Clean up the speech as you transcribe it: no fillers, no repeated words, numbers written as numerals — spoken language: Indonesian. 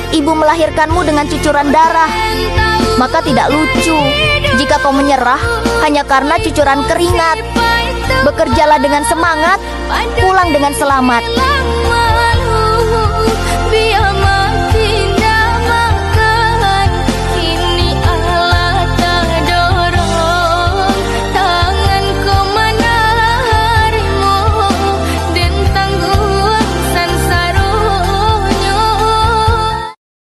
ibu melahirkanmu dengan cucuran darah. Maka tidak lucu jika kau menyerah hanya karena cucuran keringat. Bekerjalah dengan semangat, pulang dengan selamat.